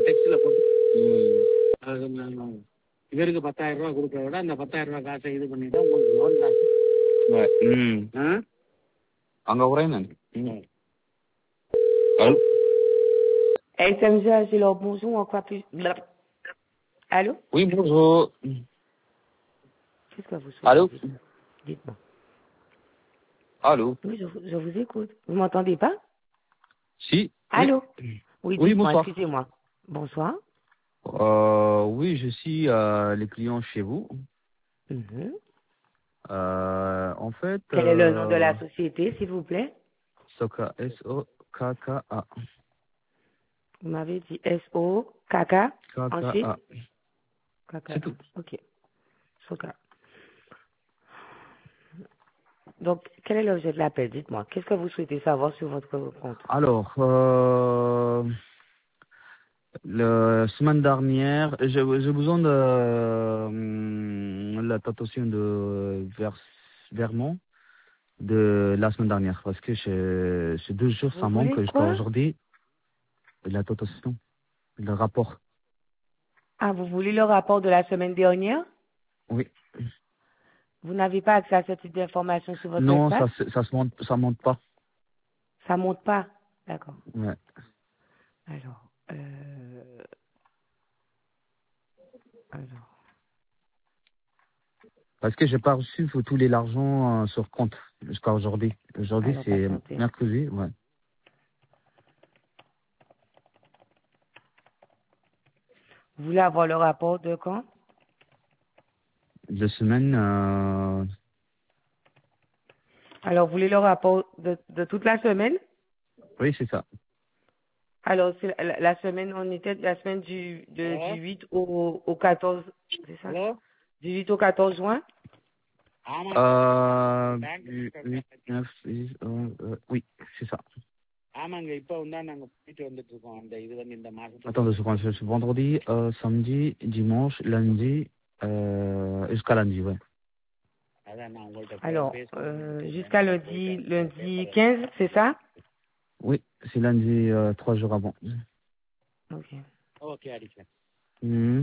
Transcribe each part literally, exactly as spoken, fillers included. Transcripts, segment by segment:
டெக்ஸ்ட்ல போட்டு அது நான் இவருக்கு பத்தாயிரம் ரூபாய் கொடுக்கறத விட அந்த பத்தாயிரம் ரூபாய் காசை இது பண்ணிட்டா உங்களுக்கு லோன் காசு. ம் ஆ அங்கே உரையினேன். S M G, c'est leur bonjour, en quoi plus... Allô? Oui, bonjour. Qu'est-ce que vous souhaitez? Allô? Dites-moi. Allô? Oui, je, vous- je vous écoute. Vous m'entendez pas? Si. Allô? Oui, Oui, dites-moi, bonsoir. excusez-moi. Bonsoir. Euh, oui, je suis euh, les clients chez vous. Mhm. Euh, en fait... Quel est le nom de euh, la société, s'il vous plaît? Soka, S O K K A. Vous m'avez dit S O K K. K K Ensuite? A. K K. C'est tout. Ok. Soka. Donc, quel est l'objet de l'appel? Dites-moi. Qu'est-ce que vous souhaitez savoir sur votre compte? Alors, euh, la semaine dernière, j'ai j'ai besoin de euh, la tatation de vers, Vermont de la semaine dernière parce que c'est c'est deux jours, Vous ça voulez manque jusqu'à quoi? aujourd'hui. La tatation, le rapport. Ah, vous voulez le rapport de la semaine dernière? Oui. Vous n'avez pas accès à ce type d'informations sur votre Non, espace? ça se- ça se monte, ça monte pas. Ça monte pas. D'accord. Ouais. Alors, euh... alors, Parce que j'ai pas reçu tous les l'argent euh, sur compte jusqu'à aujourd'hui. Aujourd'hui, alors, c'est patientez. mercredi, ouais. Vous voulez avoir le rapport de quand? Deux semaines, euh, Alors, vous voulez le rapport de, de toute la semaine? oui, c'est ça. Alors, c'est la, la semaine, on était la semaine du, de, Hello? du huit au, au quatorze, c'est ça? Hello Du huit au quatorze juin? ஆமா Euh, bank huit, neuf, dix, onze, euh, oui, c'est ça. ஆமாங்க இப்போ வந்தா நாங்க போயிட்டு வந்துட்டு இருக்கோம் அந்த இது வந்து இந்த மாசத்துக்கு Attends deux secondes, c'est vendredi, euh, samedi, dimanche, lundi, euh, jusqu'à lundi, ouais. அதான் நான் உங்கள்ட்ட Alors, பேசுறேன் euh, jusqu'à lundi, lundi quinze, c'est ça? Oui, c'est lundi, euh, trois jours avant. Ok. Okay அடிக்கிறேன். Mhm.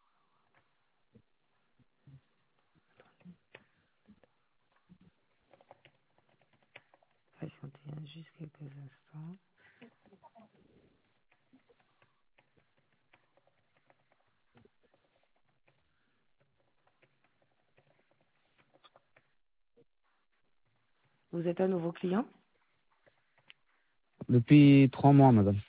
Patientez hein, juste quelques instants. Vous êtes un nouveau client? Depuis trois mois, madame.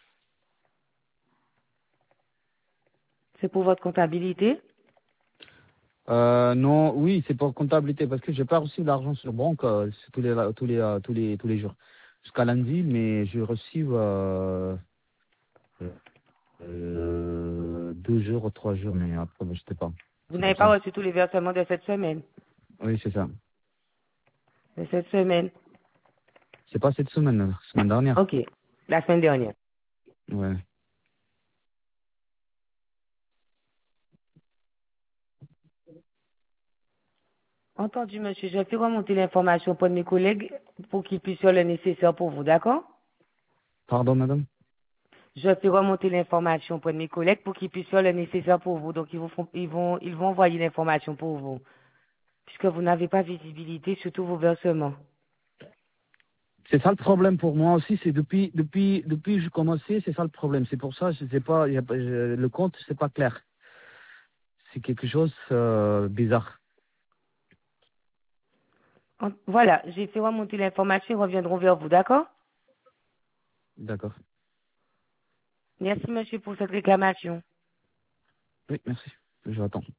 C'est pour votre comptabilité? Euh, non, oui, c'est pour comptabilité parce que j'ai pas reçu l'argent sur banque euh, c'est tous les tous les euh, tous les tous les jours jusqu'à lundi, mais j'ai reçu euh, euh, deux jours ou trois jours, mais après je sais pas. Vous C'est n'avez pour pas ça. reçu tous les versements de cette semaine? Oui, c'est ça. De cette semaine? C'est pas cette semaine, la semaine dernière. Ok. La semaine dernière. Ouais. Entendu, monsieur. Je vais remonter l'information pour mes collègues pour qu'ils puissent faire le nécessaire pour vous, d'accord? Pardon, madame. Je vais remonter l'information pour mes collègues pour qu'ils puissent faire le nécessaire pour vous. Donc, ils, vous font, ils, vont, ils vont envoyer l'information pour vous. Puisque vous n'avez pas visibilité sur tous vos versements. C'est ça le problème pour moi aussi, c'est depuis depuis depuis que j'ai commencé, c'est ça le problème. C'est pour ça je sais pas, y a pas- je- le compte c'est pas clair. C'est quelque chose euh, bizarre. En- Voilà, j'ai fait remonter l'information. Ils reviendront vers vous, d'accord? D'accord. Merci, monsieur, pour cette réclamation. Oui, merci. Je attends.